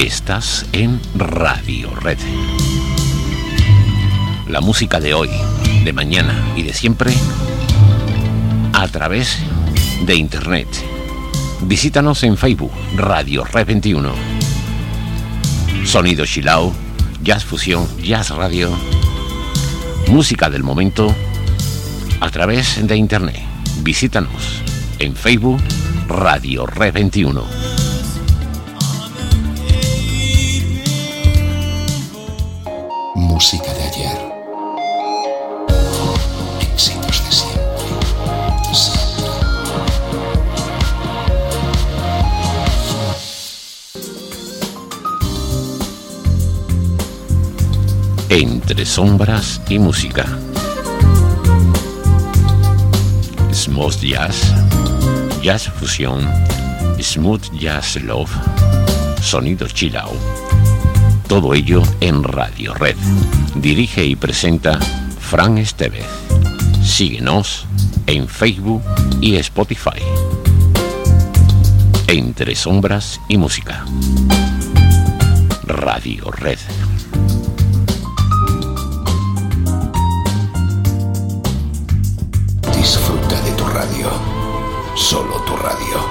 Estás en Radio Red. La música de hoy, de mañana y de siempre a través de Internet. Visítanos en Facebook, Radio Red 21. Sonido chilao, jazz fusión, jazz radio, música del momento a través de Internet. Visítanos en Facebook, Radio Red 21. Música de ayer. Éxitos de siempre. Entre sombras y música. Smooth jazz, jazz fusión, smooth jazz love, sonido chilao. Todo ello en Radio Red. Dirige y presenta Fran Estevez. Síguenos en Facebook y Spotify. Entre sombras y música. Radio Red. Disfruta de tu radio. Solo tu radio.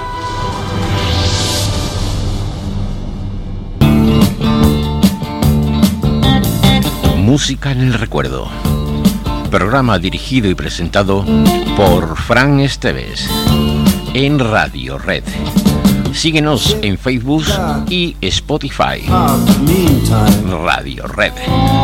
Música en el recuerdo. Programa dirigido y presentado por Fran Estevez en Radio Red. Síguenos en Facebook y Spotify. Radio Red.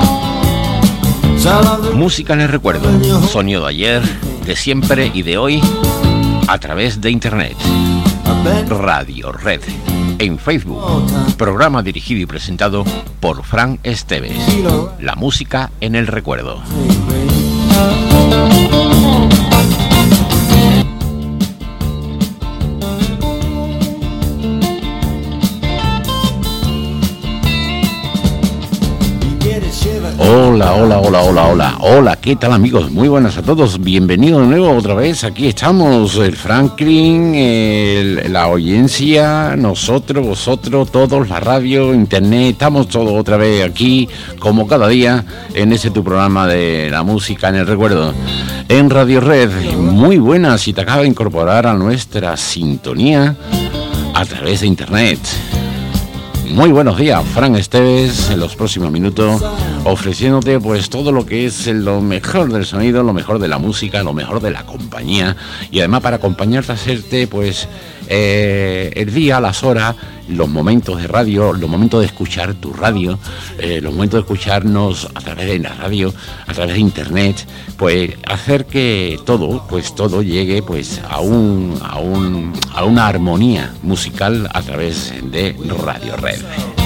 Música en el recuerdo. Sonido de ayer, de siempre y de hoy a través de Internet. Radio Red. En Facebook, programa dirigido y presentado por Fran Estevez. La música en el recuerdo. Hola, hola, hola, hola, hola, hola, ¿qué tal amigos? Muy buenas a todos, bienvenidos de nuevo otra vez, aquí estamos, el Franklin, la audiencia, nosotros, vosotros, todos, la radio, internet, estamos todos otra vez aquí, como cada día, en ese tu programa de la música en el recuerdo, en Radio Red. Muy buenas, si te acaba de incorporar a nuestra sintonía a través de internet. Muy buenos días, Fran Estevez, en los próximos minutos, ofreciéndote pues todo lo que es lo mejor del sonido, lo mejor de la música, lo mejor de la compañía, y además para acompañarte a hacerte pues el día, las horas, los momentos de radio, los momentos de escuchar tu radio, los momentos de escucharnos a través de la radio, a través de internet, pues hacer que todo llegue pues a una armonía musical a través de Radio Red.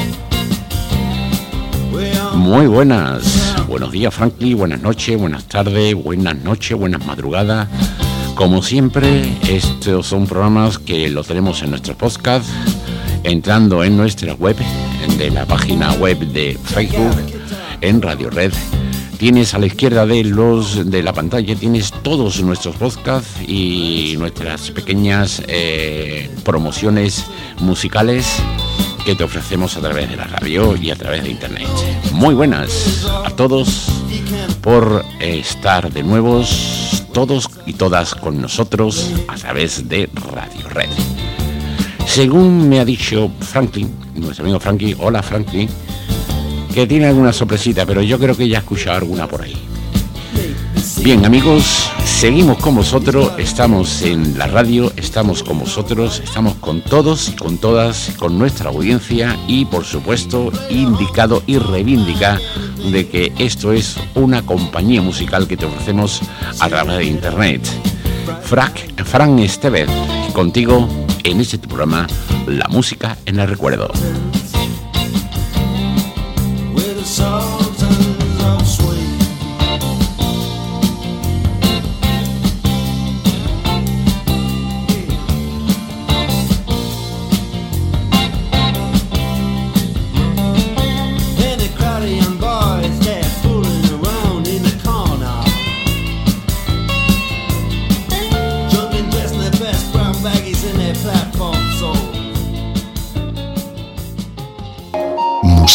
Muy buenos días Franklin, buenas noches, buenas tardes, buenas noches, buenas madrugadas. Como siempre, estos son programas que lo tenemos en nuestro podcast, entrando en nuestra web, de la página web de Facebook, en Radio Red. Tienes a la izquierda de la pantalla, tienes todos nuestros podcasts y nuestras pequeñas promociones musicales que te ofrecemos a través de la radio y a través de internet. Muy buenas a todos por estar de nuevos todos y todas con nosotros a través de Radio Red. Según me ha dicho Franklin, nuestro amigo Franklin, hola Franklin, que tiene alguna sorpresita, pero yo creo que ya ha escuchado alguna por ahí. Bien amigos, seguimos con vosotros, estamos en la radio, estamos con vosotros, estamos con todos y con todas, con nuestra audiencia y por supuesto indicado y reivindica de que esto es una compañía musical que te ofrecemos a través de internet. Fran Estevez, contigo en este programa, La Música en el Recuerdo.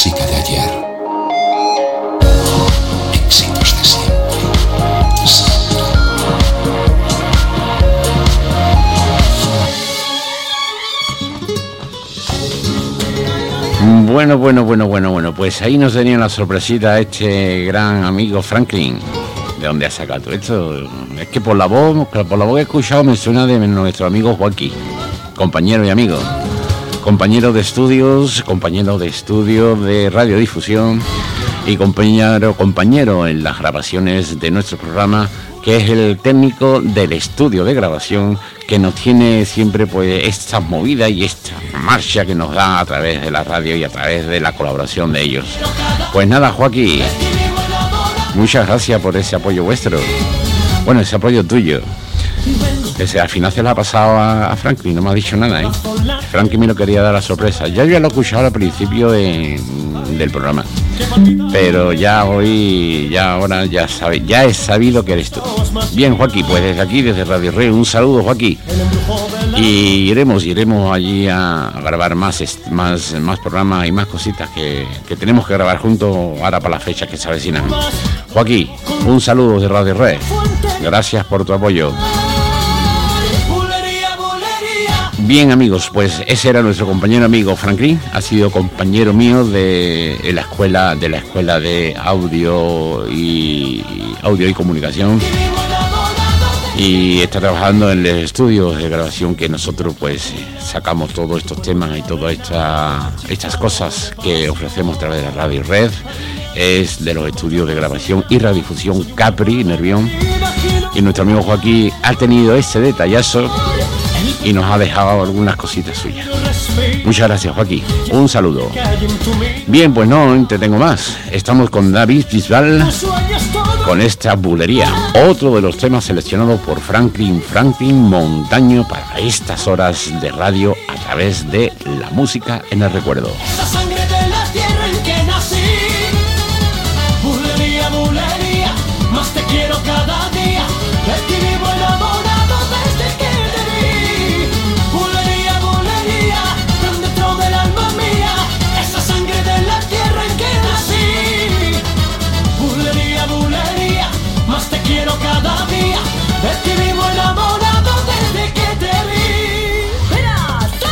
música de ayer. Éxitos de siempre. Bueno, pues ahí nos tenía la sorpresita este gran amigo Franklin. ¿De dónde ha sacado todo esto? Es que por la voz que he escuchado me suena de nuestro amigo Joaquín, compañero y amigo, compañero de estudios de radiodifusión y compañero en las grabaciones de nuestro programa, que es el técnico del estudio de grabación que nos tiene siempre pues esta movida y esta marcha que nos da a través de la radio y a través de la colaboración de ellos. Pues nada, Joaquín, muchas gracias por ese apoyo vuestro. Bueno, ese apoyo tuyo. Al final se la ha pasado a Franklin, no me ha dicho nada, ¿eh? Franklin me lo quería dar a sorpresa. Ya lo he escuchado al principio del programa, pero ahora ya he sabido que eres tú. Bien, Joaquín, pues desde aquí, desde Radio Rey, un saludo, Joaquín. Y iremos allí a grabar más programas y más cositas que tenemos que grabar juntos ahora para la fecha que se avecinan. Joaquín, un saludo de Radio Rey. Gracias por tu apoyo. Bien, amigos, pues ese era nuestro compañero amigo Franklin. Ha sido compañero mío de la escuela de audio y comunicación, y está trabajando en el estudio de grabación que nosotros pues sacamos todos estos temas y todas estas cosas que ofrecemos a través de la Radio Red. Es de los estudios de grabación y radiodifusión Capri, Nervión, y nuestro amigo Joaquín ha tenido ese detallazo y nos ha dejado algunas cositas suyas. Muchas gracias, Joaquín. Un saludo. Bien, pues no te tengo más. Estamos con David Bisbal con esta bulería. Otro de los temas seleccionados por Franklin Montaño para estas horas de radio a través de la música en el recuerdo. Bulería, más te quiero cada día. De ti vivo enamorado desde que te vi. Bulería, tan dentro del alma mía. Esa sangre de la tierra en que nací. Bulería, más te quiero cada día. De ti vivo enamorado desde que te vi. ¡Mira, sí!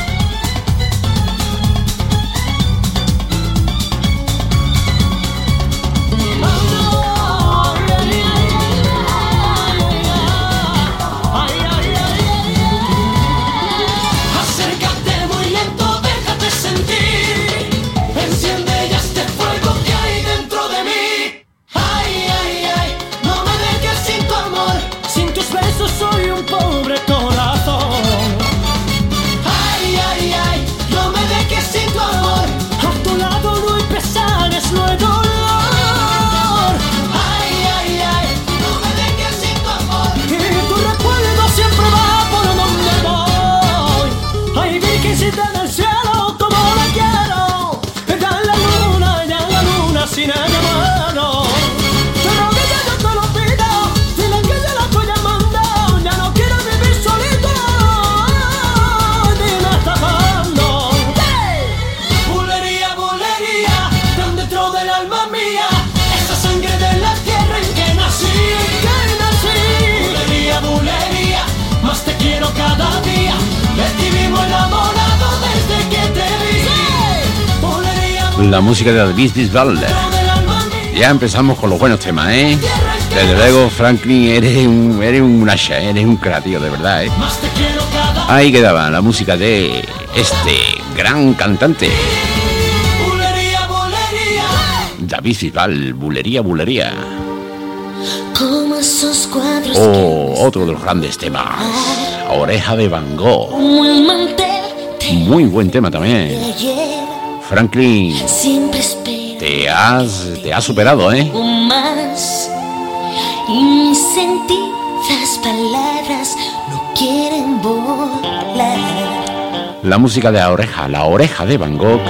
Soy un pobre corazón. Ay, no me dejes sin tu amor. A tu lado no hay pesares, no hay dolor. Ay, no me dejes sin tu amor. Y tu recuerdo siempre va por donde voy. Ay, virgencita del cielo, como la quiero. Ya la luna sin ella mano. Pero que ya yo te lo pido. Dile que ya la estoy llamando. Cada día de ti vivo enamorado desde que te vi. La música de David Bisbal. Ya empezamos con los buenos temas, ¿eh? Desde luego, Franklin, eres un asha, eres un creativo, de verdad, ¿eh? Ahí quedaba la música de este gran cantante, David Bisbal. Bulería. Como esos cuadros. Otro de los grandes temas, Oreja de Van Gogh. Como el mantel. Muy buen tema también. Franklin, Siempre espera. te has superado, ¿eh? Más. Y mis sentidas palabras no quieren volar. La música de la oreja de Van Gogh,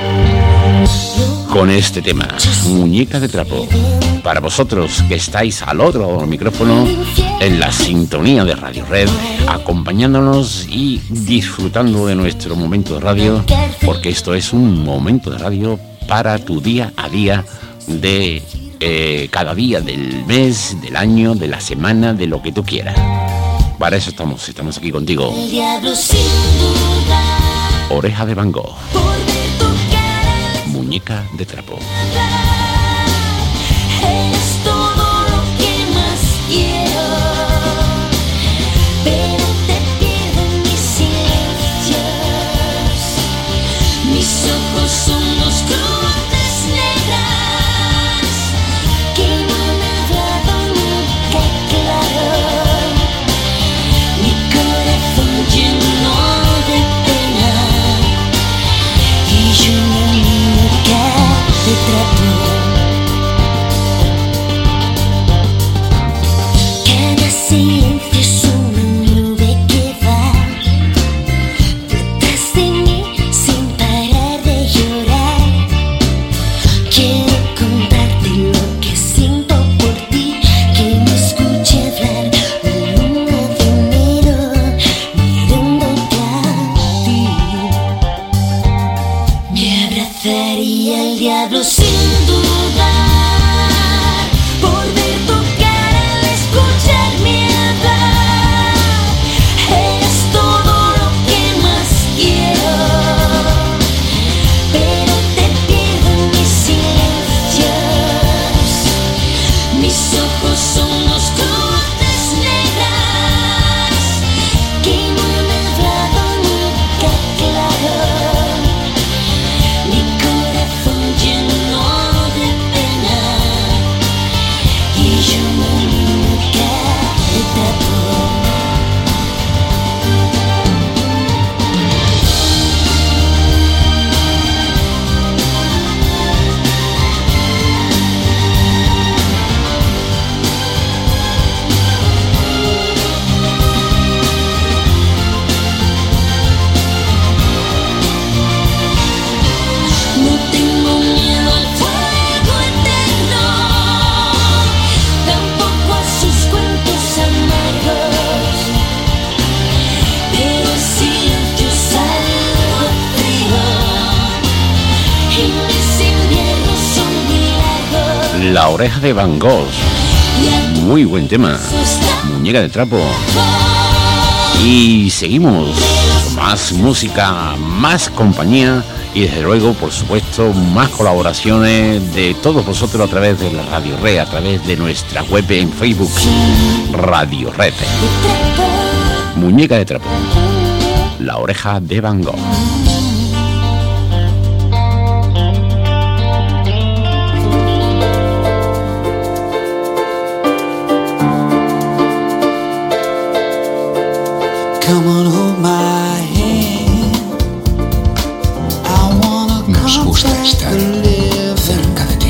con este tema, Muñeca de Trapo. Para vosotros que estáis al otro lado del micrófono, en la sintonía de Radio Red, acompañándonos y disfrutando de nuestro momento de radio, porque esto es un momento de radio para tu día a día de cada día del mes, del año, de la semana, de lo que tú quieras. Para eso estamos aquí contigo. El diablo sin duda. Oreja de Van Gogh. Por ver tu cara. Muñeca de trapo. Eres todo lo que más quiero, pero te pierdo en mis silencios. Mis ojos son dos cruces negras que no han hablado nunca claro. Mi corazón lleno de pena y yo una muñeca de trapo. Silencio es una nube que va detrás de mí sin parar de llorar. Quiero contarte lo que siento por ti, que me escuche hablar de luna de enero, mirándote a ti. Me abrazaría el diablo sin dudar por ver tu cara al escuchar mi hablar. Eres todo lo que más quiero, pero te pierdo en mis silencios. Mis ojos son dos cruces negras que no han hablado nunca claro. Mi corazón lleno de pena y yo una muñeca de trapo. No tengo miedo al fuego eterno, tampoco a sus cuentos amargos, pero el silencio es algo frío y mis inviernos son milagros. La Oreja de Van Gogh. Y a Muy buen tema. Muñeca de trapo. Y seguimos con más música, más compañía y desde luego, por supuesto, más colaboraciones de todos vosotros a través de la Radio Red, a través de nuestra web en Facebook, Radio Red. Muñeca de trapo. La Oreja de Van Gogh. Come on, hold my hand. I wanna Nos gusta comfort estar the living. cerca de ti.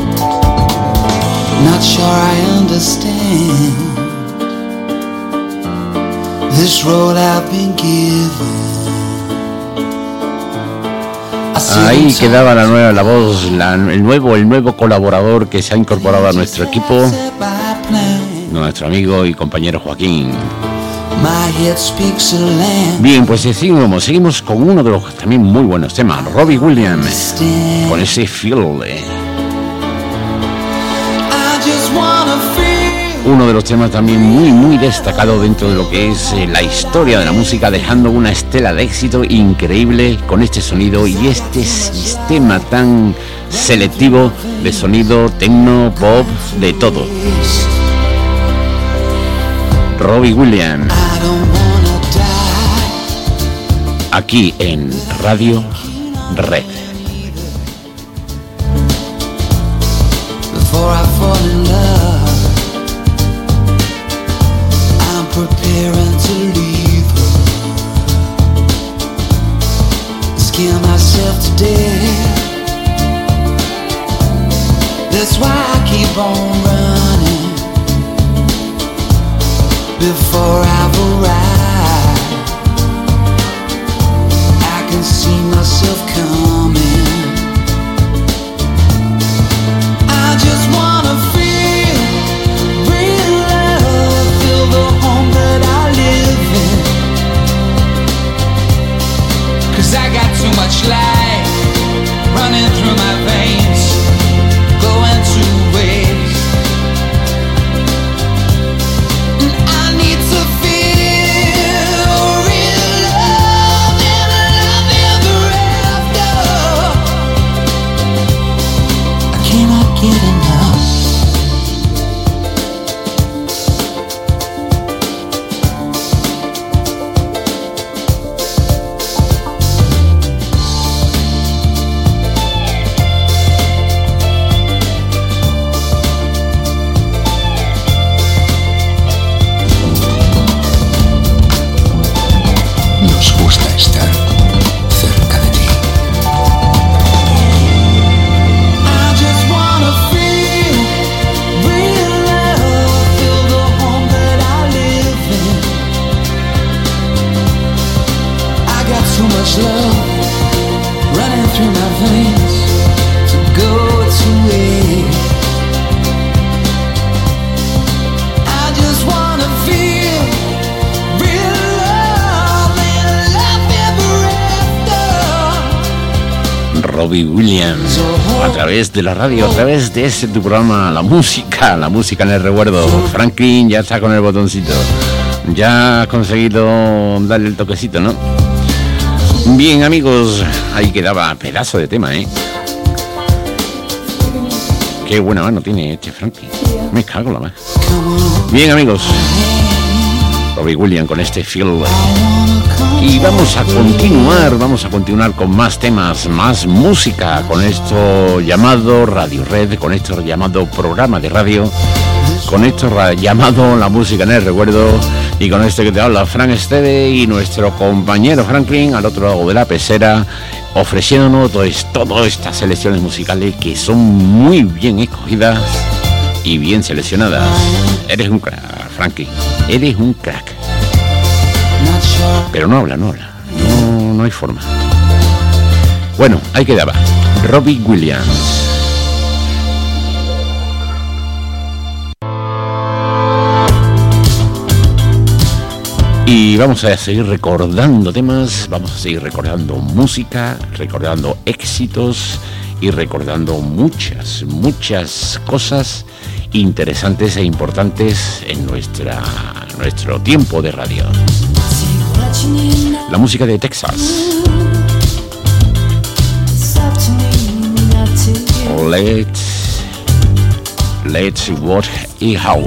Not sure I understand this road I've been given. I see Ahí what's quedaba la voz, el nuevo colaborador que se ha incorporado a nuestro equipo, set by plan. nuestro amigo y compañero Joaquín. My head speaks a land. Bien, pues seguimos con uno de los también muy buenos temas, Robbie Williams, Stand. con ese feel, I just wanna feel. uno de los temas también muy destacado dentro de lo que es la historia de la música, dejando una estela de éxito increíble con este sonido y este sistema tan selectivo de sonido techno, pop, de todo. Robbie Williams, I don't wanna die. aquí en Radio Red. Before I fall in love, I'm preparing to leave her. Scare myself to death. That's why I keep on running. Before I've arrived, I can see myself coming. I just wanna feel real love, feel the home that I live in. 'Cause I got too much life running through my veins. much love running through my veins to go its way. I just wanna feel real love and love ever after. Robbie Williams, a través de la radio, a través de ese tu programa, la música en el recuerdo. Franklin ya está con el botoncito, ya ha conseguido darle el toquecito, ¿no? Bien, amigos, ahí quedaba pedazo de tema, ¿eh? Qué buena mano tiene este Franklin, me cago en la mano. Bien, amigos, Robbie Williams con este Feel. Y vamos a continuar con más temas, más música, con esto llamado Radio Red, con esto llamado programa de radio, con esto llamado La Música en el Recuerdo, y con este que te habla Frank Esteve y nuestro compañero Franklin al otro lado de la pecera, ofreciéndonos todas estas selecciones musicales que son muy bien escogidas y bien seleccionadas. Eres un crack, Franklin, eres un crack. Pero no habla, no hay forma. Bueno, ahí quedaba Robbie Williams. Y vamos a seguir recordando temas, vamos a seguir recordando música, recordando éxitos y recordando muchas cosas interesantes e importantes en nuestro tiempo de radio. La música de Texas. Let's Work It Out.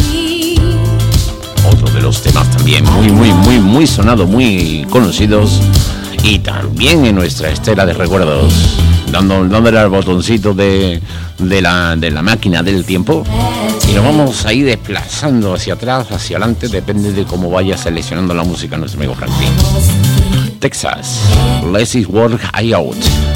Otro de los temas también muy sonados, muy conocidos, y también en nuestra estela de recuerdos, dándole al botoncito de la máquina del tiempo, y nos vamos a ir desplazando hacia atrás, hacia adelante, depende de cómo vaya seleccionando la música nuestro amigo Franklin. Texas, Let's Work It Out.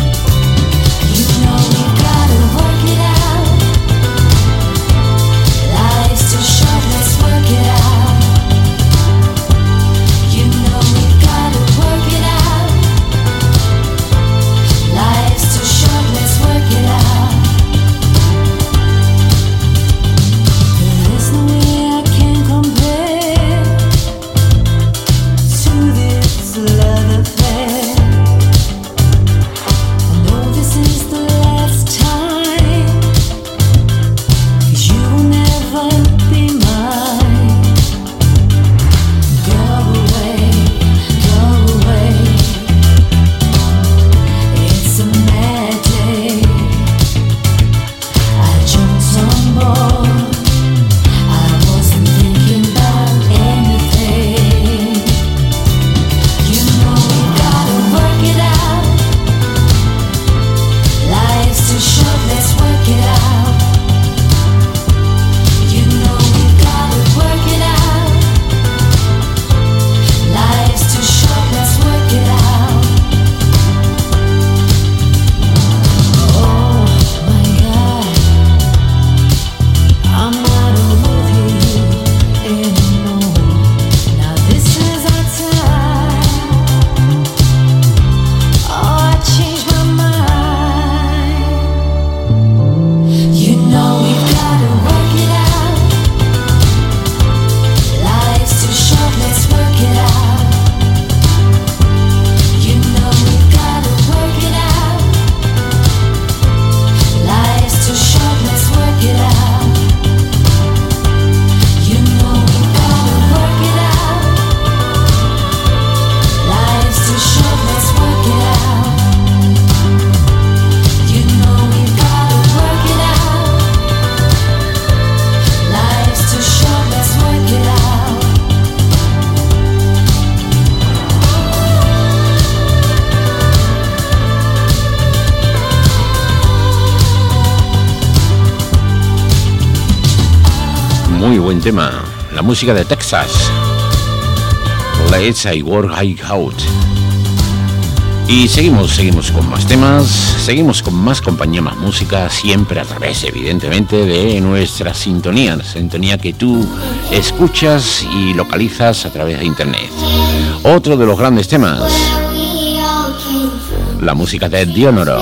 Muy buen tema, la música de Texas. Let's Work It Out. Y seguimos con más temas, seguimos con más compañía, más música, siempre a través, evidentemente, de nuestra sintonía, la sintonía que tú escuchas y localizas a través de internet. Otro de los grandes temas, La música de Dionoro.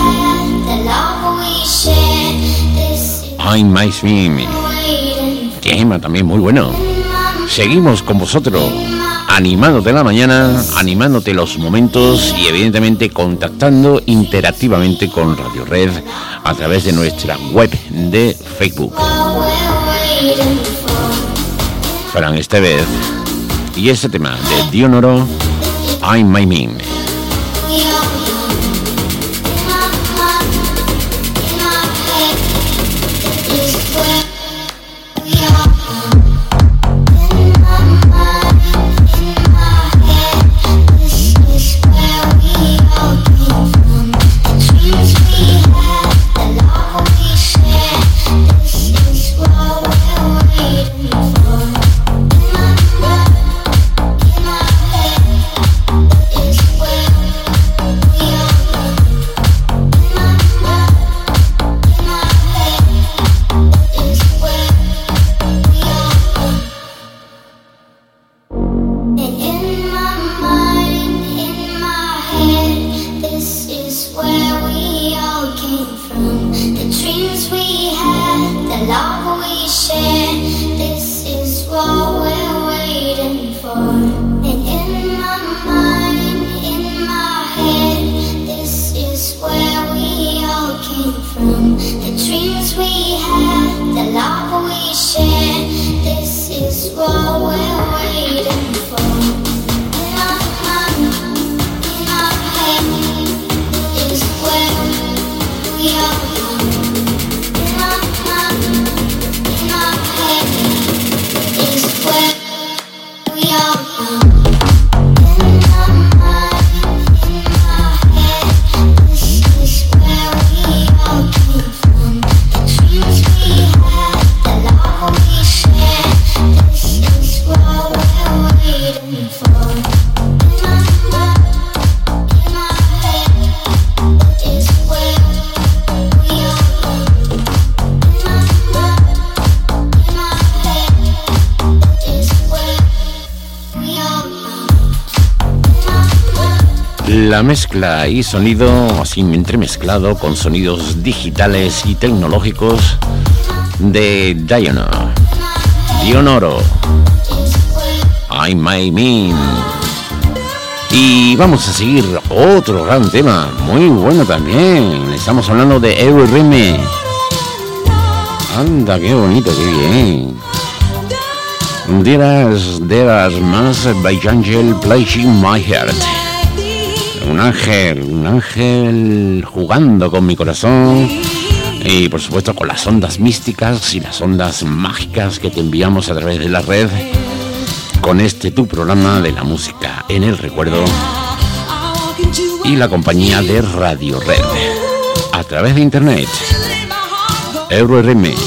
I'm My Swim. Tema también muy bueno. Seguimos con vosotros, animándote la mañana, animándote los momentos y evidentemente contactando interactivamente con Radio Red a través de nuestra web de Facebook. Fran Estevez y este tema de Dionoro, I'm My Mim. La mezcla y sonido así entremezclado con sonidos digitales y tecnológicos de Dionoro, I'm My Mim. Y vamos a seguir otro gran tema, muy bueno también. Estamos hablando de Eurorhythm. Anda, qué bonito, qué bien. There's Mass by Angel Placing My Heart. Un ángel jugando con mi corazón y por supuesto con las ondas místicas y las ondas mágicas que te enviamos a través de la red con este tu programa de la música en el recuerdo y la compañía de Radio Red a través de internet. Eurorhythm.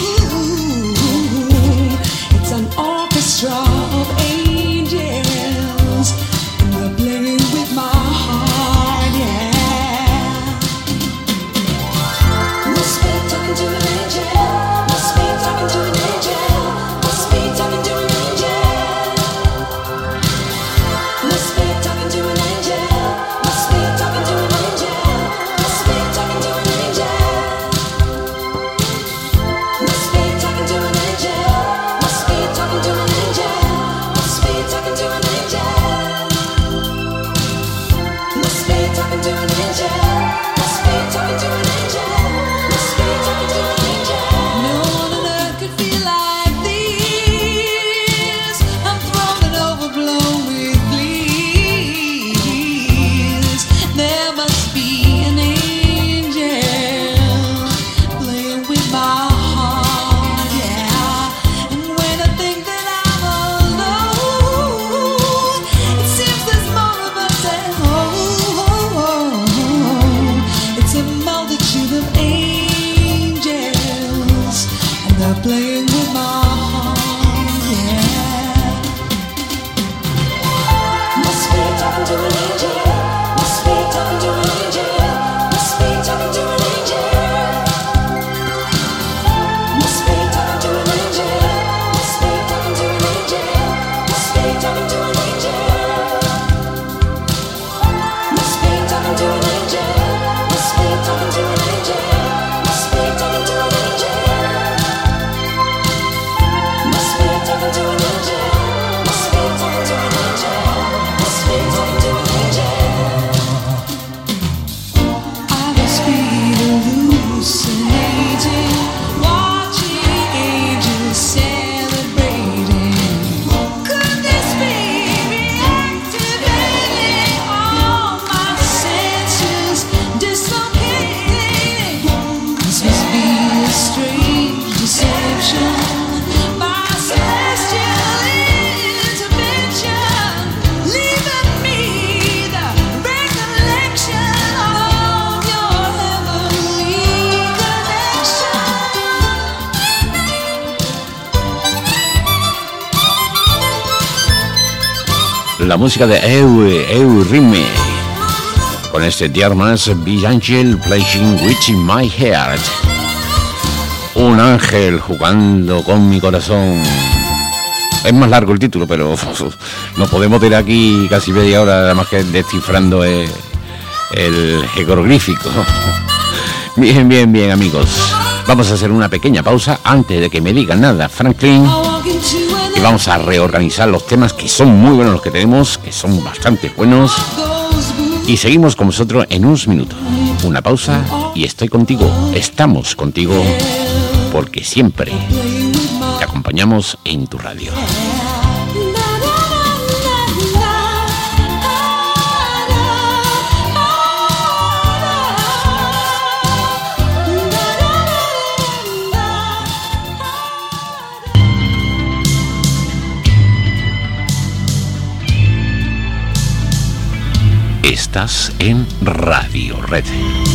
Must La música de Eu Rime, con este Dear Mass Big Angel Playing with My Heart. Un ángel jugando con mi corazón. Es más largo el título, pero nos podemos tirar aquí casi media hora, además que descifrando el jeroglífico. Bien, amigos. Vamos a hacer una pequeña pausa antes de que me digan nada, Franklin. Y vamos a reorganizar los temas, que son muy buenos los que tenemos, que son bastante buenos. Y seguimos con vosotros en unos minutos. Una pausa y estoy contigo, estamos contigo, porque siempre te acompañamos en tu radio. Estás en Radio Red.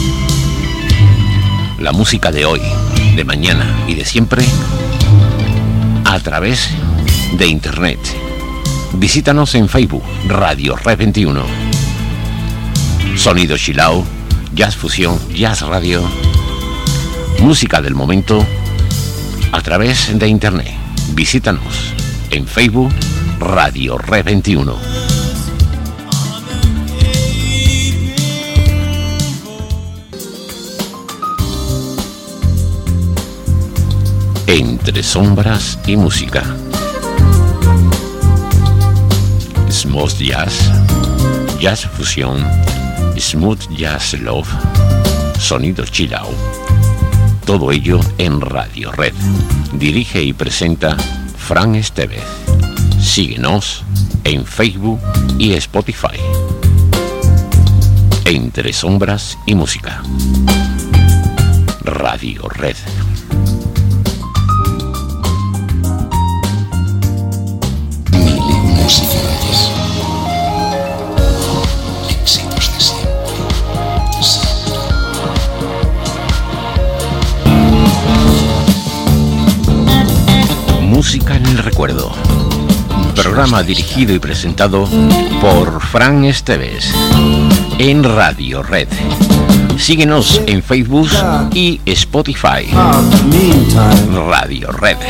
La música de hoy, de mañana y de siempre a través de internet. Visítanos en Facebook, Radio Red 21. Sonido chill out, jazz fusión, jazz radio, música del momento a través de internet. Visítanos en Facebook, Radio Red 21. Entre sombras y música. Smooth jazz, jazz fusión, smooth jazz love, sonido chill out. Todo ello en Radio Red. Dirige y presenta Fran Estevez. Síguenos en Facebook y Spotify. Entre sombras y música. Radio Red. Músicas, éxitos de siempre. Música en el recuerdo. Programa dirigido y presentado por Fran Estevez en Radio Red. Síguenos en Facebook y Spotify. Radio Red.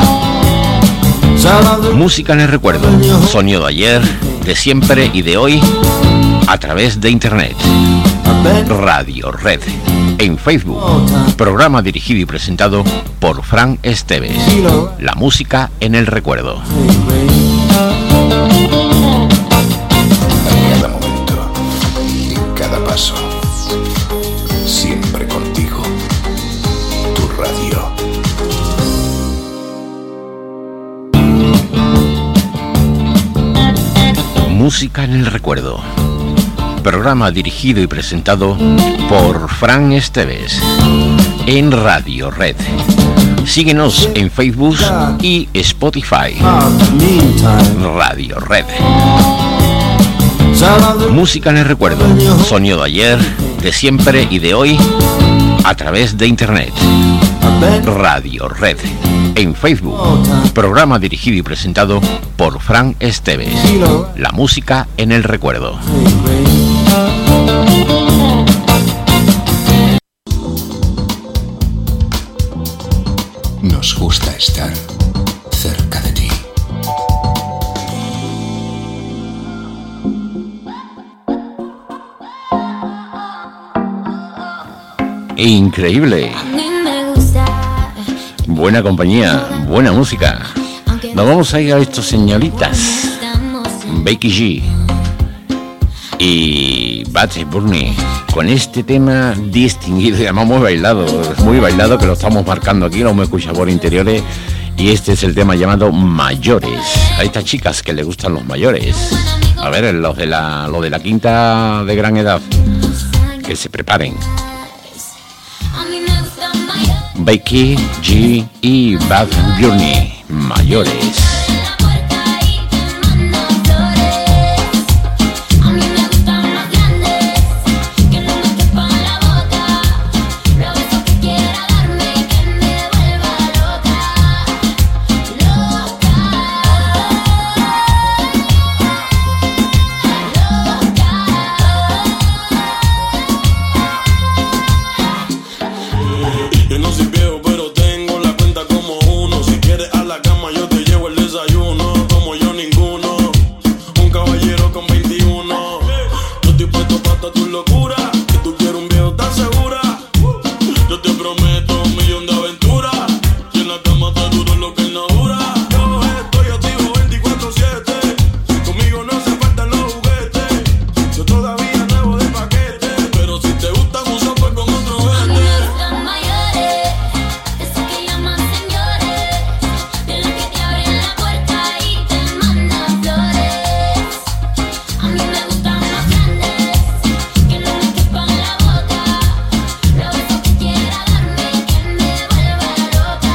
Música en el recuerdo, sonido de ayer, de siempre y de hoy a través de internet. Radio Red en Facebook, programa dirigido y presentado por Fran Estevez. La música en el recuerdo. En cada momento, en cada paso, siempre contigo. Tu radio. Música en el recuerdo. Programa dirigido y presentado por Fran Estevez en Radio Red. Síguenos en Facebook y Spotify. Radio Red. Música en el recuerdo, sonido de ayer, de siempre y de hoy a través de internet. Radio Red en Facebook, programa dirigido y presentado por Fran Estevez. La música en el recuerdo. Nos gusta estar cerca de ti. Increíble. Buena compañía, buena música. Nos vamos a ir a estos señoritas, Becky G y Bad Bunny, con este tema distinguido y además muy bailado, que lo estamos marcando aquí, lo hemos escuchado por interiores. Y este es el tema llamado Mayores. A estas chicas que les gustan los mayores, a ver, los de la quinta de gran edad, que se preparen. Becky G y Bad Bunny, Mayores. caballero con 21. Yo estoy puesto para tu locura. Que tú quieres un viejo tan segura. Yo te prometo 1.000.000 de aventuras. Y en la cama te duro lo que él no dura. Yo estoy activo 24/7. Conmigo no se faltan los juguetes. Yo todavía nuevo de paquete. Pero si te gustan usa pues con otro A mí vete. me gustan mayores, esos que llaman señores, de los que te abren la puerta y te mandan flores. A mí me gustan más grandes, que no me quepan la boca, los besos que quiera darme y que me vuelva loca,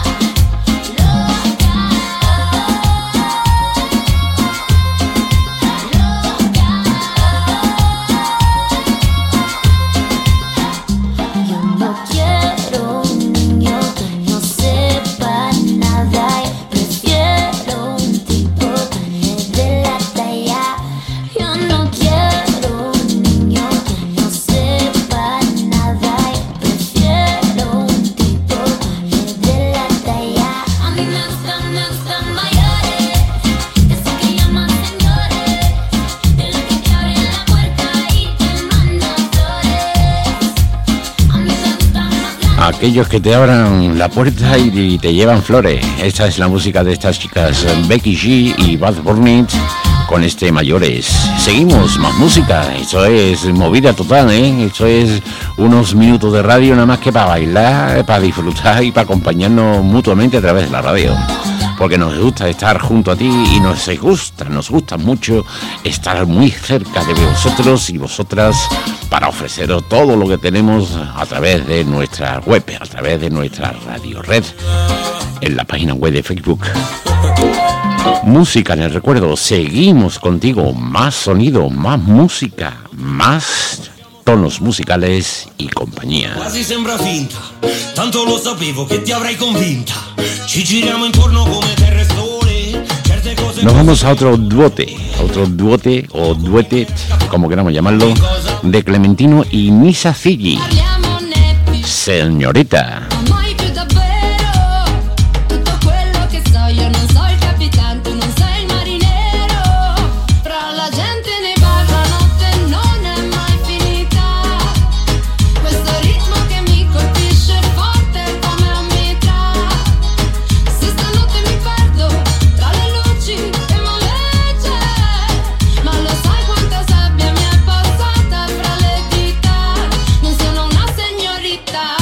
Yo no quiero un niño que no sepa nada y prefiero un tipo que me dé la talla. Yo no quiero un niño que no sepa nada y prefiero un tipo que me dé la talla. A mí me gustan mayores, esos que llaman señores, de los que te abren la puerta y te mandan flores. A mí me gustan más grandes. Aquellos que te abran la puerta y te llevan flores. Esta es la música de estas chicas, Becky G y Bad Bunny, con este Mayores. Seguimos, más música. Esto es movida total, ¿eh? Esto es unos minutos de radio nada más que para bailar, para disfrutar y para acompañarnos mutuamente a través de la radio. Porque nos gusta estar junto a ti y nos gusta mucho estar muy cerca de vosotros y vosotras para ofreceros todo lo que tenemos a través de nuestra web, a través de nuestra radio red, en la página web de Facebook. Música en el recuerdo, seguimos contigo, más sonido, más música, más tonos musicales y compañía. Quasi sembra finta, tanto lo sapevo che ti avrai convinta. Ci giriamo intorno come terra e sole. Certe cose. Nos vamos a otro duote o duete, como queramos llamarlo, de Clementino y Nisa Ziggy, Parliamone più, Señorita. mai più davvero. Tutto quello che so io non so il capitano, tu non sei il marinero. Fra la gente ne parla, notte non è mai finita. Questo ritmo che mi colpisce forte come un mitra. Se stanotte mi perdo tra le luci e molegge, ma lo sai quanta sabbia mi è passata fra le dita. Non sono una signorita.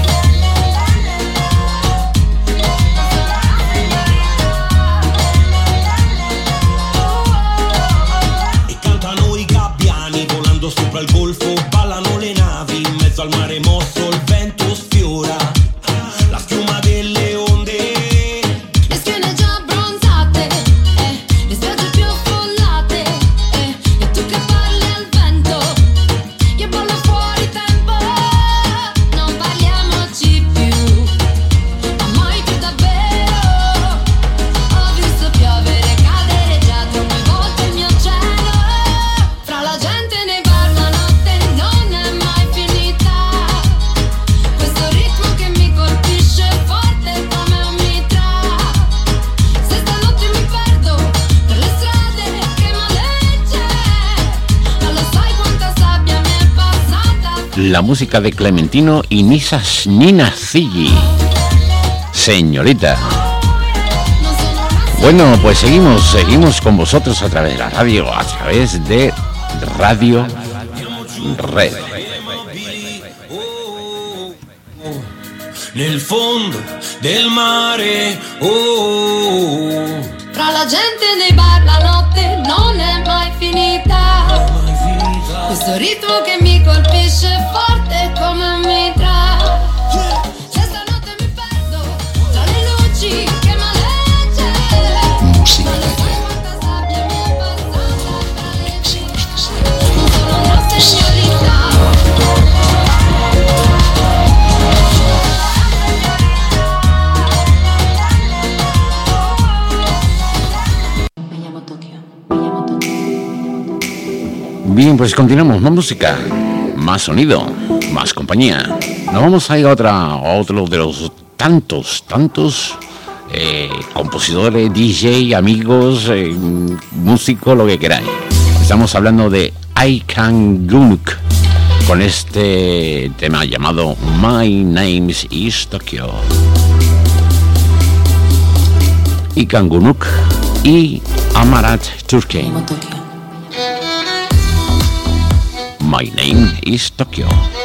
E cantano i gabbiani volando sopra il golfo. Ballano le navi in mezzo al mare mosso. Il vento sfiora la schiuma delle onde. Le schiene già abbronzate, le spiagge più affollate, e tu che parli al vento, io ballo fuori tempo. Non parliamoci più, ma mai più davvero. Ho visto piovere, cadere già troppe volte il mio cielo. Fra la gente ne parla, notte non è mai finita. Questo ritmo che mi colpisce forte come un mitra. Se stanotte mi perdo per le strade che malegge, ma lo sai quanta sabbia mi è passata. La música de Clementino y Nina Ziggy, Señorita. Non sono una Bueno, pues seguimos con vosotros a través de la radio, a través de Radio Red. Nel fondo del mare, oh, Fra la gente ne parla, notte non è mai finita. Questo ritmo che mi colpisce forte come un mitra. Se stanotte mi perdo tra le luci che malegge, Música ma lo sai Red. quanta sabbia mi è passata tra le dita. Non sono una signorita. Bien, pues continuamos, más música, más sonido, más compañía. Nos vamos a ir a otro de los tantos compositores, DJ, amigos, músicos, lo que queráis. Estamos hablando de Aikan Gunuk con este tema llamado My Name is Tokyo. Aikan Gunuk y Amarat Türkeğin. My Name is Tokyo.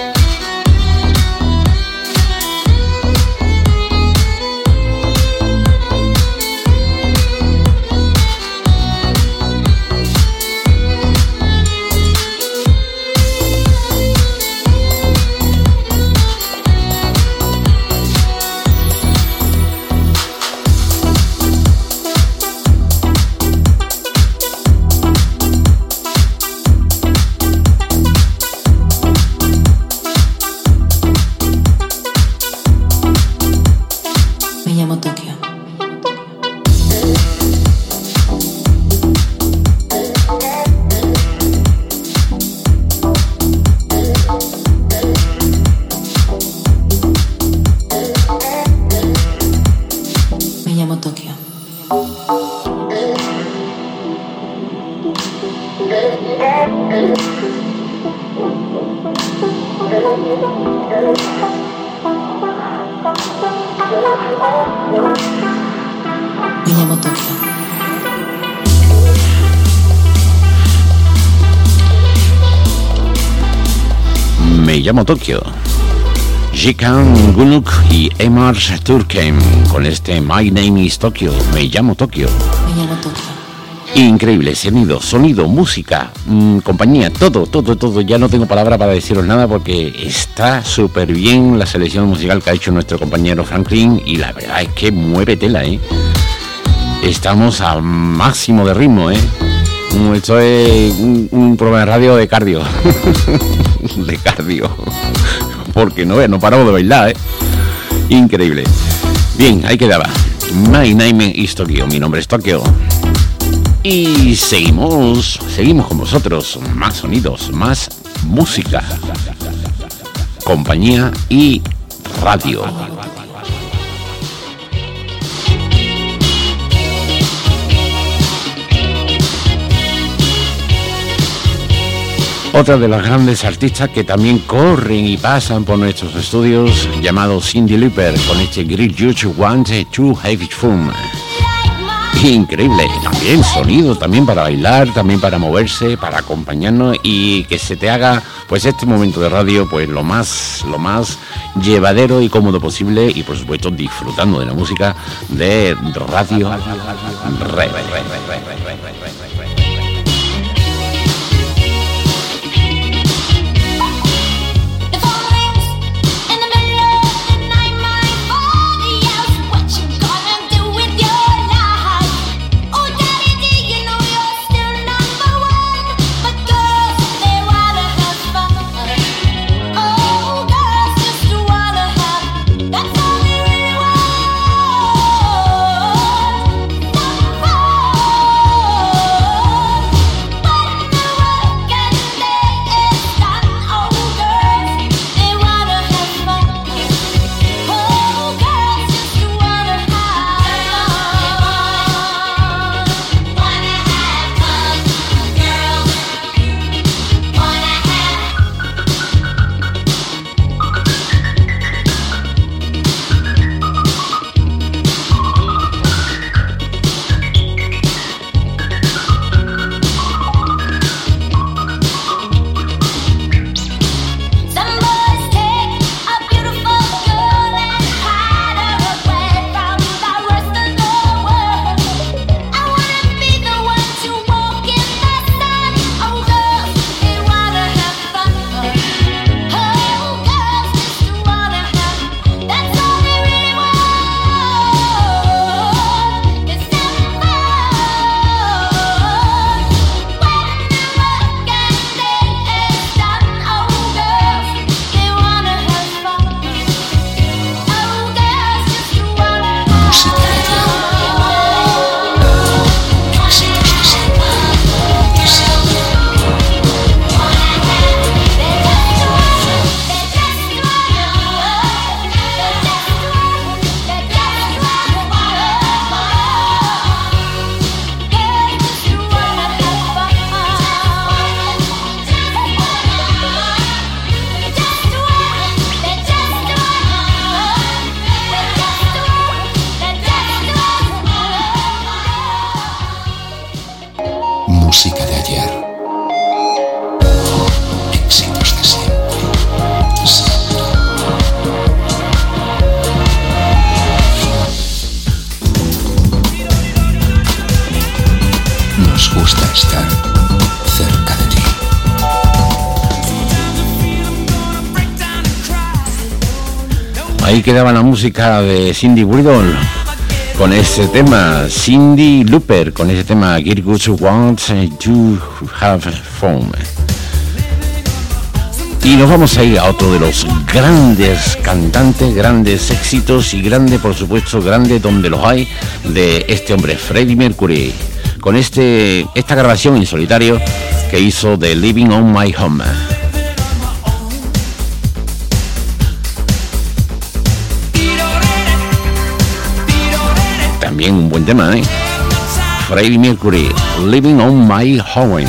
Me llamo Tokio. Aikan Gunuk y Amarat Türkeğin con este My Name is Tokyo. Me llamo Tokio. Increíble, sonido, música, compañía, todo. Ya no tengo palabra para deciros nada porque está súper bien la selección musical que ha hecho nuestro compañero Franklin y la verdad es que mueve tela, ¿eh? Estamos a máximo de ritmo, ¿eh? Esto es un programa de radio de cardio. De cardio. Porque no paramos de bailar, ¿eh? Increíble. Bien, ahí quedaba. My name is Tokyo. Mi nombre es Tokio. Y seguimos con vosotros. Más sonidos, más música, compañía y radio. Otra de las grandes artistas que también corren y pasan por nuestros estudios, llamado Cyndi Lauper, con este Grill You Want to Have Fun. Increíble, también sonido, también para bailar, también para moverse, para acompañarnos y que se te haga pues este momento de radio pues lo más llevadero y cómodo posible y por supuesto disfrutando de la música de Radio Re. Oh Ahí quedaba la música de Cindy Whittle con ese tema, Cindy Lauper con ese tema Get Good Want to Have Fun. Y nos vamos a ir a otro de los grandes cantantes, grandes éxitos y grande, por supuesto, grande donde los hay, de este hombre, Freddie Mercury, con esta grabación en solitario que hizo de Living on My Home. También un buen tema, ¿eh? Freddie Mercury, Living on My Home.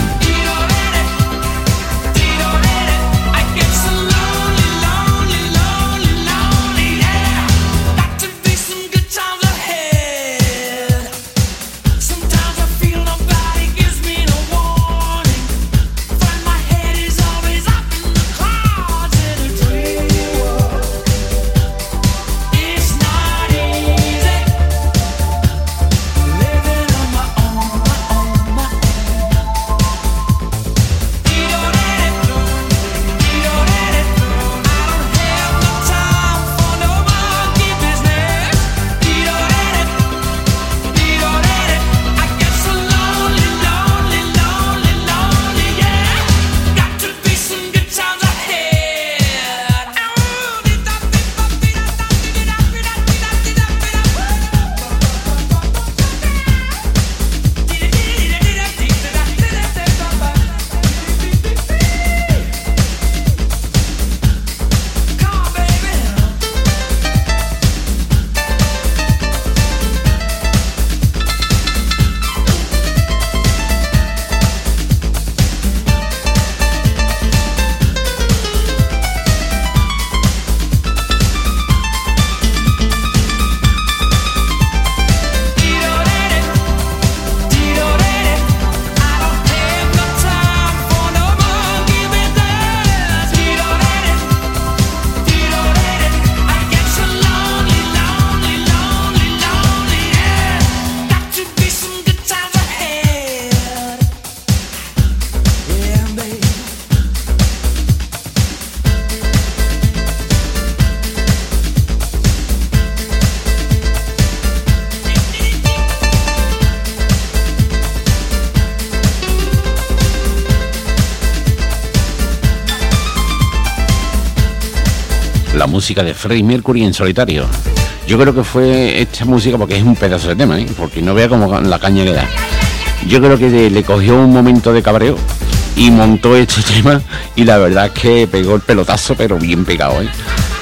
La música de Freddie Mercury en solitario. Yo creo que fue esta música porque es un pedazo de tema, ¿eh? Porque no vea como la caña que da. Yo creo que le cogió un momento de cabreo y montó este tema y la verdad es que pegó el pelotazo, pero bien pegado, ¿eh?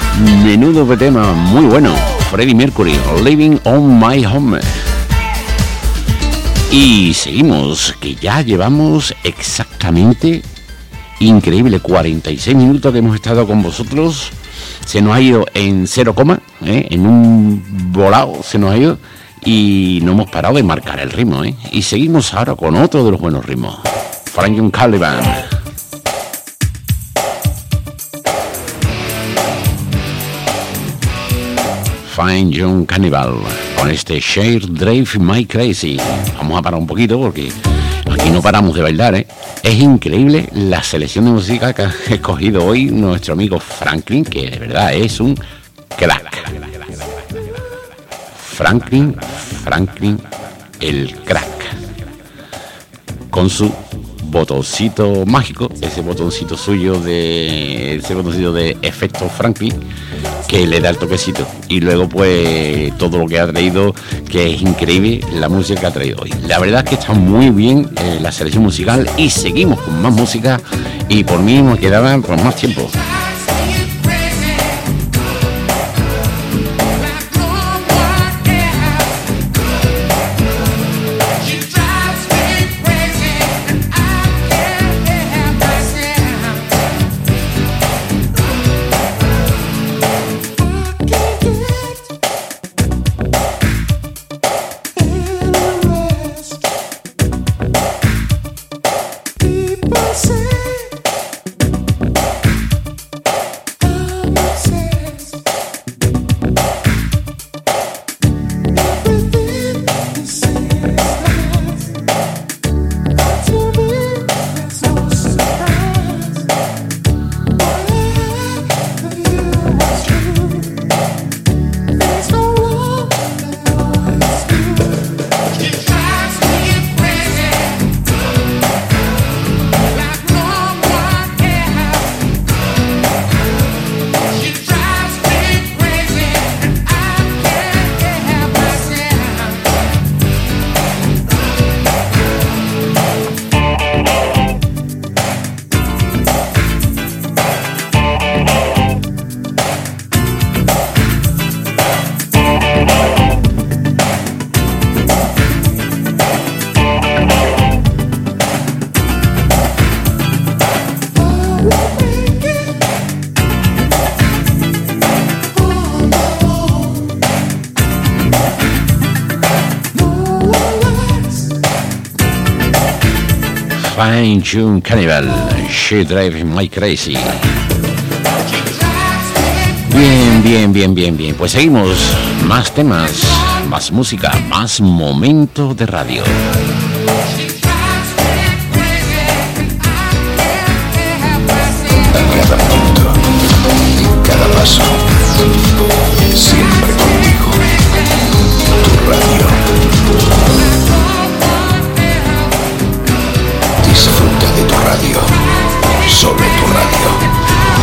Menudo de tema, muy bueno. Freddie Mercury, Living on My Home. Y seguimos, que ya llevamos exactamente, increíble, 46 minutos que hemos estado con vosotros. Se nos ha ido en 0, en un volado se nos ha ido y no hemos parado de marcar el ritmo, ¿eh? Y seguimos ahora con otro de los buenos ritmos, Frank John Caliban. Fine Young Cannibal con este Share Drive My Crazy. Vamos a parar un poquito porque aquí no paramos de bailar, ¿eh? Es increíble la selección de música que ha escogido hoy nuestro amigo Franklin, que de verdad es un crack. Franklin, el crack. Con su botoncito mágico, ese botoncito suyo de efecto Franklin, que le da el toquecito. Y luego pues todo lo que ha traído, que es increíble la música que ha traído hoy. La verdad es que está muy bien la selección musical y seguimos con más música y por mí me quedaba por más tiempo. Fine Tune Cannibal, She Drives Me Crazy. Bien. Pues seguimos. Más temas, más música, más momento de radio. A cada momento, en cada paso, siempre contigo. Tu radio. Disfruta de tu radio. Solo tu radio.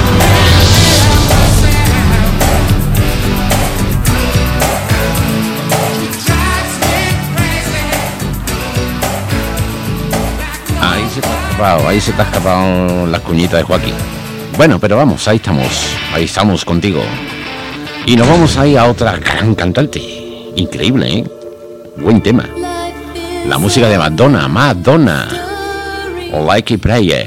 Ahí se te ha escapado la cuñita de Joaquín. Bueno, pero vamos, ahí estamos contigo. Y nos vamos ahí a otra gran cantante. Increíble, ¿eh? Buen tema. La música de Madonna. Like a Prayer.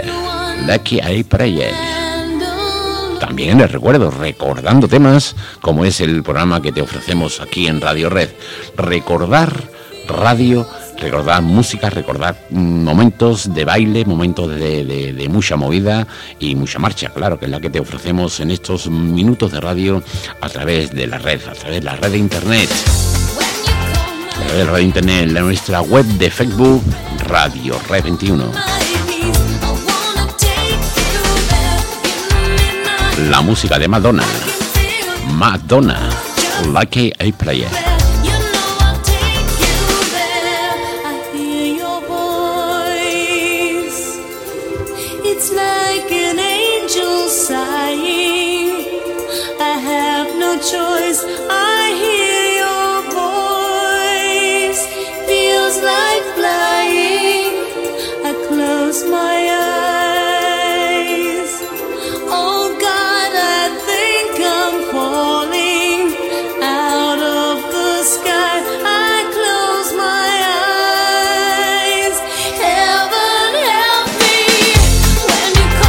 También les recuerdo, recordando temas, como es el programa que te ofrecemos aquí en Radio Red. Recordar radio, recordar música, recordar momentos de baile, momentos de mucha movida y mucha marcha, claro, que es la que te ofrecemos en estos minutos de radio a través de la red, de internet. A través de la red de internet, de nuestra web de Facebook, Radio Red 21. La música de Madonna, Like a Prayer. It's like an angel sighing. I have no choice. I hear your voice. Feels like flying. I close my eyes. Oh God, I think I'm falling out of the sky. I close my eyes. Heaven help me when you call.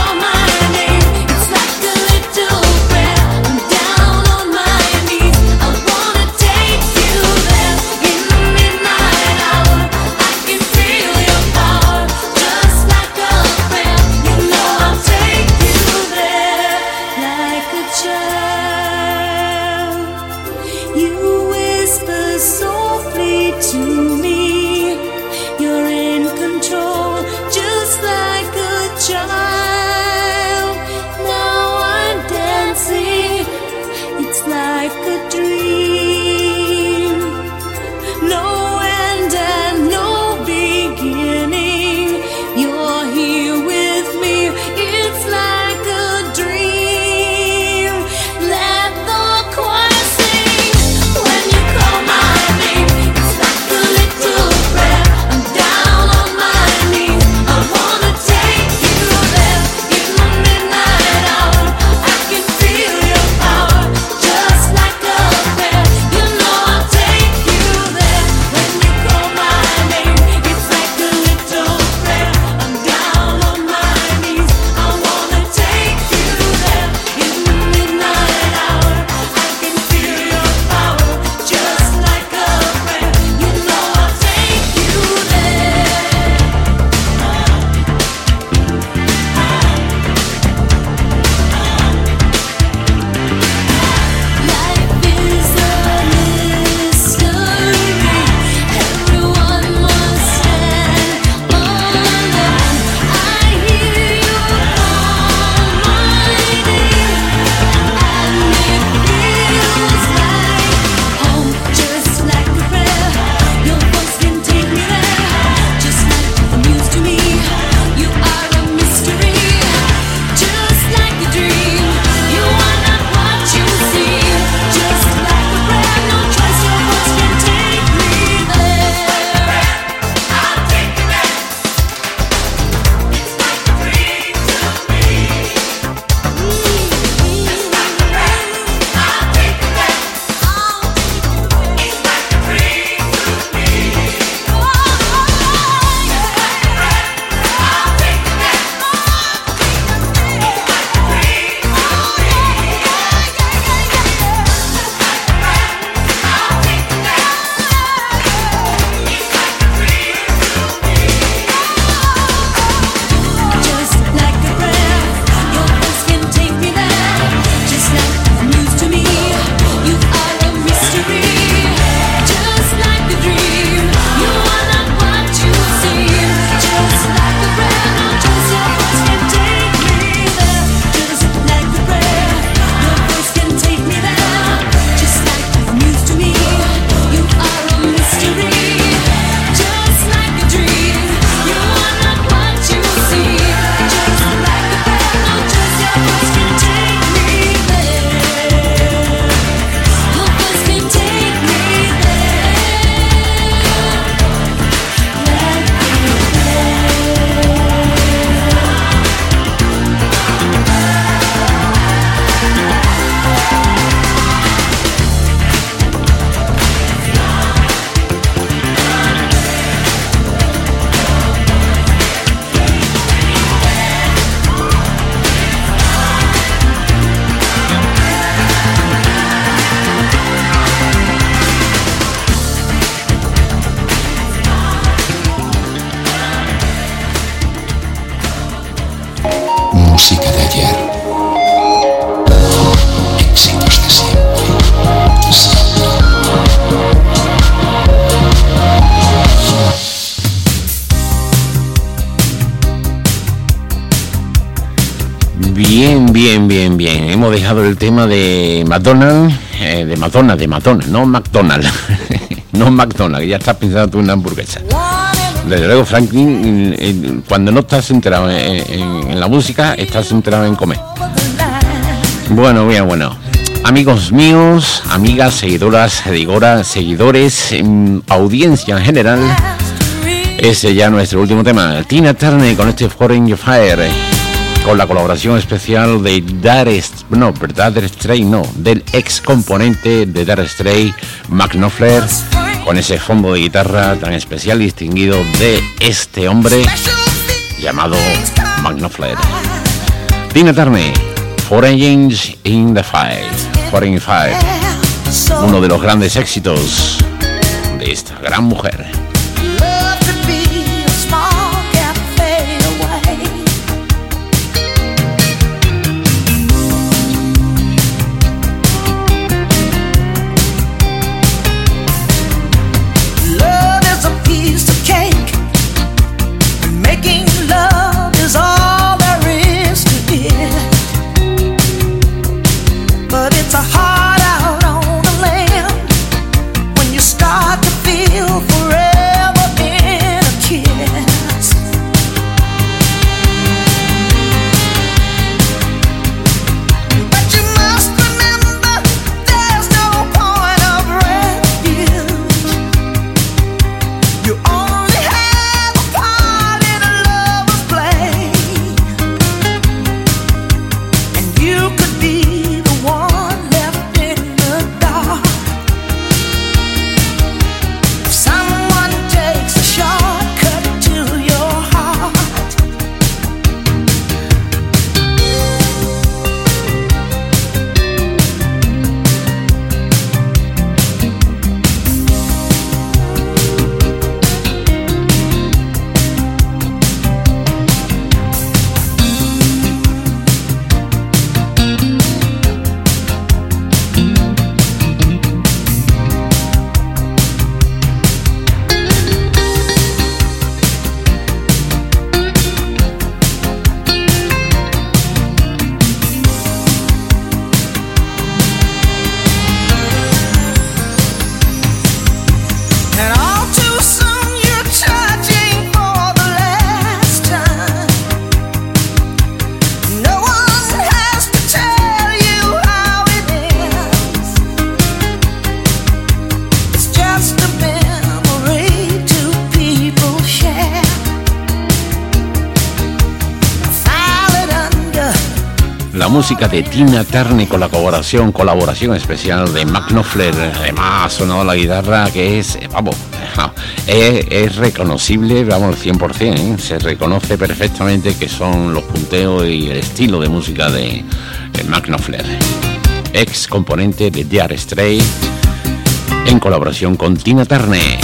Bien. Hemos dejado el tema de McDonald's, de Madonna, no McDonald's. No McDonald's, que ya estás pensando tú en una hamburguesa. Desde luego, Franklin, cuando no estás centrado en la música, estás centrado en comer. Bueno. Amigos míos, amigas, seguidoras, seguidores, audiencia en general, ese ya nuestro último tema. Tina Turner con este Foreign Fire, con la colaboración especial de del ex componente de Dire Straits, Mark Knopfler, con ese fondo de guitarra tan especial y distinguido de este hombre llamado Mark Knopfler. Tina Turner, Foreign in the Fire, Foreign Fire, uno de los grandes éxitos de esta gran mujer. La música de Tina Turner con la colaboración especial de Mark Knopfler. Además ha sonado la guitarra que es, es reconocible, vamos, 100%, ¿eh? Se reconoce perfectamente que son los punteos y el estilo de música de Mark Knopfler, ex componente de Dire Straits, en colaboración con Tina Turner.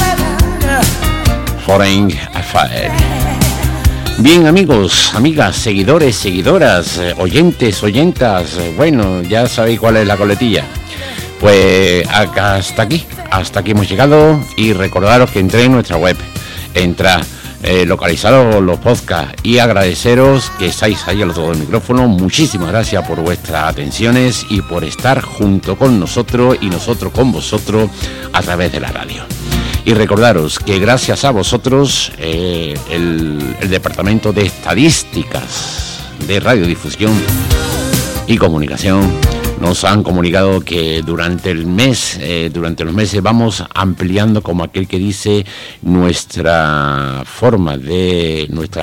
Foreign Fire. Bien, amigos, amigas, seguidores, seguidoras, oyentes, oyentas, bueno, ya sabéis cuál es la coletilla. Pues hasta aquí hemos llegado, y recordaros que entré en nuestra web, localizaros los podcasts, y agradeceros que estáis ahí al otro lado del micrófono. Muchísimas gracias por vuestras atenciones y por estar junto con nosotros y nosotros con vosotros a través de la radio. Y recordaros que gracias a vosotros el Departamento de Estadísticas de Radiodifusión y Comunicación nos han comunicado que durante los meses vamos ampliando, como aquel que dice, nuestra forma de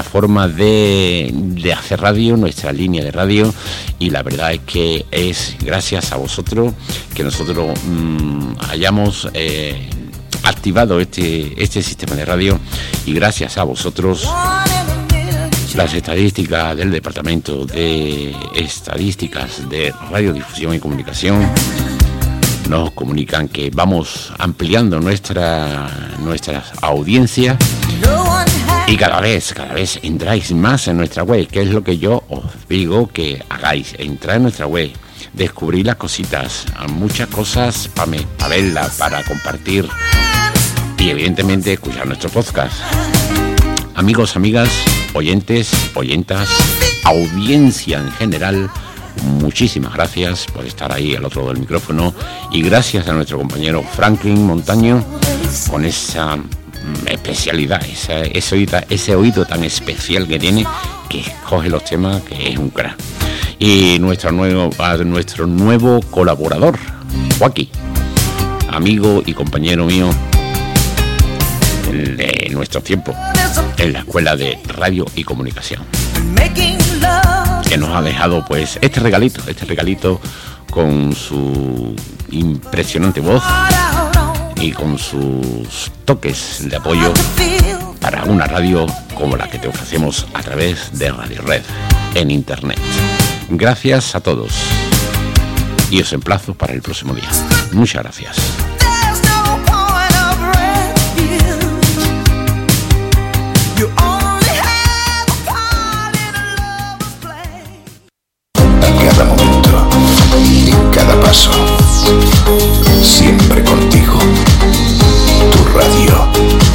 hacer radio, nuestra línea de radio, y la verdad es que es gracias a vosotros que nosotros hayamos activado este sistema de radio, y gracias a vosotros las estadísticas del Departamento de Estadísticas de Radiodifusión y Comunicación nos comunican que vamos ampliando nuestra audiencia, y cada vez entráis más en nuestra web, que es lo que yo os digo que hagáis: entrar en nuestra web, descubrir las cositas, muchas cosas para verlas, para compartir, y evidentemente escuchar nuestro podcast. Amigos, amigas, oyentes, oyentas, audiencia en general, muchísimas gracias por estar ahí al otro lado del micrófono, y gracias a nuestro compañero Franklin Montaño con esa especialidad, ese oído tan especial que tiene, que escoge los temas, que es un crack. Y nuestro nuevo colaborador, Joaquín, amigo y compañero mío de nuestro tiempo en la Escuela de Radio y Comunicación, que nos ha dejado pues este regalito con su impresionante voz y con sus toques de apoyo para una radio como la que te ofrecemos a través de Radio Red en Internet. Gracias a todos y os emplazo para el próximo día. Muchas gracias. A cada momento, en cada paso, siempre contigo. Tu radio.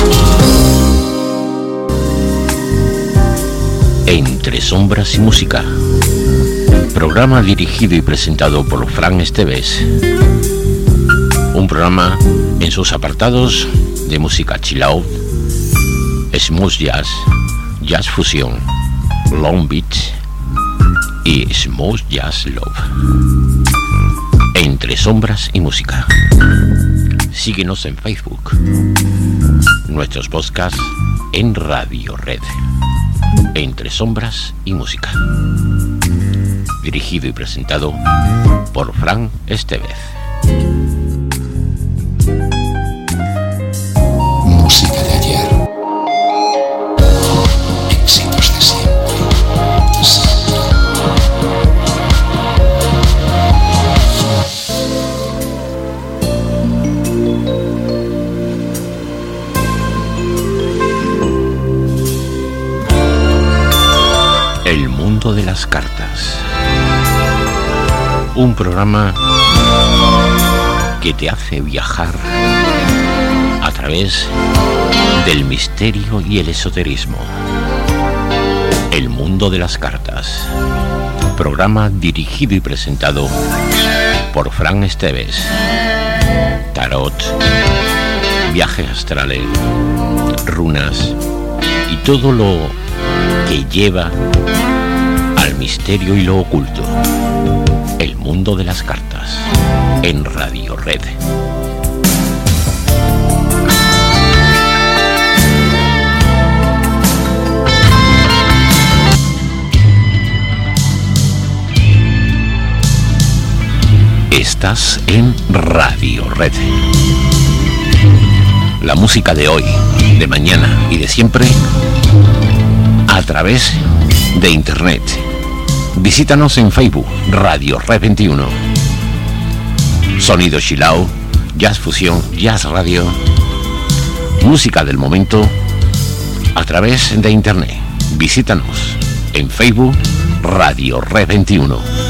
Entre sombras y música. Programa dirigido y presentado por Fran Esteves. Un programa en sus apartados de música chill out, smooth jazz, jazz fusión, long beat y smooth jazz love. Entre sombras y música. Síguenos en Facebook. Nuestros podcasts en Radio Red. Entre sombras y música. Dirigido y presentado por Fran Esteves. Música de ayer. Éxitos de siempre. El mundo de las cartas. Un programa que te hace viajar a través del misterio y el esoterismo. El mundo de las cartas. Programa dirigido y presentado por Fran Esteves. Tarot, viajes astrales, runas y todo lo que lleva al misterio y lo oculto. El mundo de las cartas en Radio Red. Estás en Radio Red. La música de hoy, de mañana y de siempre a través de Internet. Visítanos en Facebook, Radio Red 21. Sonido chill out, jazz fusión, jazz radio, música del momento a través de Internet. Visítanos en Facebook, Radio Red 21.